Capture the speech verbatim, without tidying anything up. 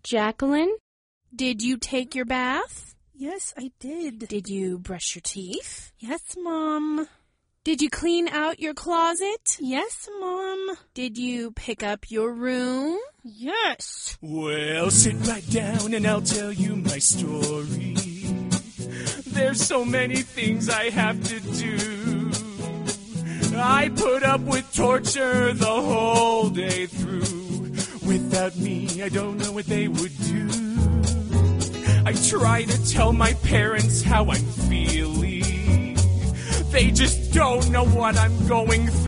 Jacqueline, did you take your bath? Yes, I did. Did you brush your teeth? Yes, Mom. Did you clean out your closet? Yes, Mom. Did you pick up your room? Yes. Well, sit right down and I'll tell you my story. There's so many things I have to do. I put up with torture the whole day through. Without me, I don't know what they would do. I try to tell my parents how I'm feeling. They just don't know what I'm going through.